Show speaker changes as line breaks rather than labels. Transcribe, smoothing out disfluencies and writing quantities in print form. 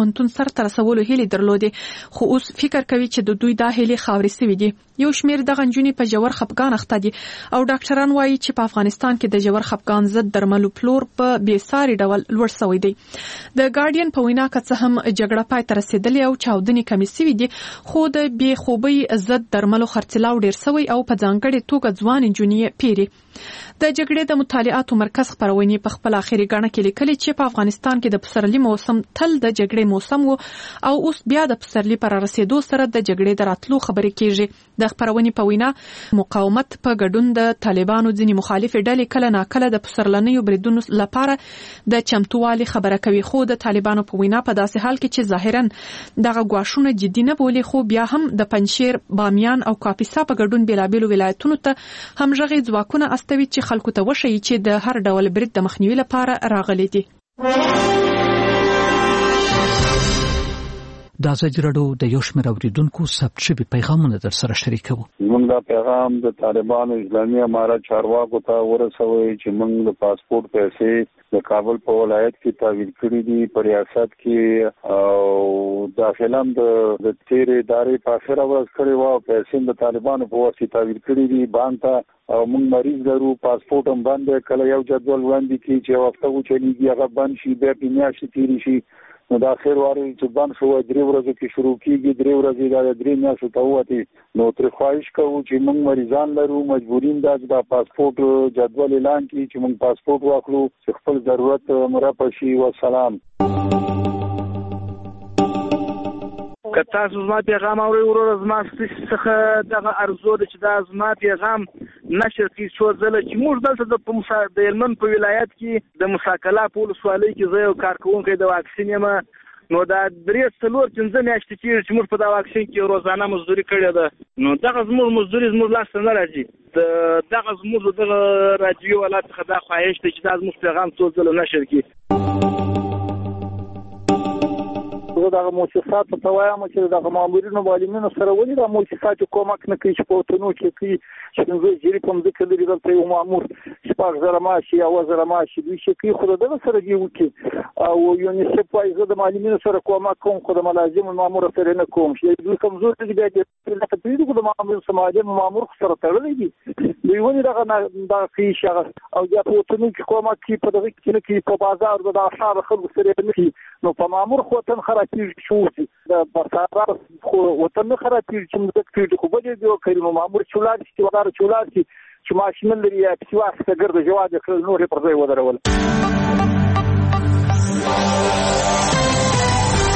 پوهنتون سر ته رسولو هیلې درلودې، خو اوس فکر کوي چې د دوی دا هیلې خاورې سوي دي. یو شمېر دغه نجونې په ژور خپګان اخته دي او ډاکټران وایي چې په افغانستان کې د ژور خپګان ضد درملو پلور په بېساري ډول لوړ شوی دی. د ګارډین په وینا که څه هم جګړه پای ته رسېدلې او چاودنې کمې سوي دي، خو د بې خوبۍ ضد درملو خرڅلاو ډېر سوی او په ځانګړې توګه ځوان نجونې پیري. د جګړې د مطالعاتو مرکز خپرونې په خپل اخري ګڼه کې لیکلي چې په افغانستان کې د پسرلي موسم تل د جګړې موسم و او اوس بیا د پسرلي پر رسیدو سره د جګړې د راتلو خبرې کیږي. د خپرونې په وینا مقاومت په ګډون د طالبانو ځینې مخالفې ډلې کله ناکله د پسرلنیو بریدونو لپاره د چمتووالي خبره کوي، خو د طالبانو په وینا په داسې حال کې چې ظاهرا دغه ګواښونه جدي نه بولي، خو بیا هم د پنجشیر، بامیان او کاپیسا په ګډون بیلابیلو ولایتونو ته همغږي ځواکونه استوي چې خلکو ته وښیي چې د هر ډول برید د مخنیوي لپاره راغلي دي.
د ازادي راډیو د یو شمېر اوریدونکو ثبت شوي پیغامونه در سره شریکوو.
موږ دا پیغام د طالبانو اسلامي امارت چارواکو ته ورسوي چې موږ د پاسپورت پیسې د کابل په ولایت کې تحویل کړي دي، په ریاست کې او داخله د تیرې ادارې په اخره ورځ کړې وه او پیسې د طالبانو په واسطه تحویل کړي دي بانک ته، او موږ مریض لرو، پاسپورت هم بند دی. کله یو جدول وړاندې کړي چې هفته وچلېږي هغه بند شي، بیا پنځه میاشتې تېرې شي، نو دا خیر واري چې بند شو 3 ورځې کې شروع کیږي، 3 ورځې دا 3 میاشتې ته وته. نو تر خواهش کوو چې موږ مریضان لرو، مجبورین دا چې دا پاسپورت جدول اعلان کړي چې موږ پاسپورت واخلو چې خپل ضرورت مرفع شي. والسلام.
که تاسو زما پیغام اورئ وروره، زما څخه دغه ارزو ده چې دا زما پیغام نشر کړي څو ځله چې موږ دلته د هلمند په ولایت کې د مساکلا په ولسوالۍ کې زه یو کارکوونکی د واکسین یم، نو دا 3-4-5 میاشتې کېږي چې موږ په دا واکسین کې روزانه مزدوري کړې ده. نو دغه زموږ مزدوري زموږ لاس ته نه راځي. دغه زموږ دغه راډیو والا څخه دا خواهش دی چې دا زموږ پیغام څو ځله نشر کړي.
زه دغه مؤسسات ته وایم چې دغه مامورینو معلمینو سره ولې د مؤسسات کومک نه کوي چې په وطنو کې کوي چې څنګه جری په مځکه لري دلته یو مامور شپږ زره معاش یا 7 زره معاش دوی چې کوي خو دغه سره دی وکي او یونیسف وايي زه د معلمینو سره کومک کوم خو د ملازم مامور سره نه کوم چې دوی کمزور دي بیا د تطبیق د مامور سماجي مامور سره تړلې دي دوی ولې دغه کوي شغل او بیا په وطنو کې کومک کوي په دغه کې نه کوي په بازار د اشعار خلکو سره نه کوي نو په مامور خو تن خراب شو د بازار خو وطن خرابېږي چې موږ کې خو به دې کوي مامور چولار چې ودار چولار چې ماشین لري یا په واسطه ګرځي جواب کړل نور پر ځای ودرول.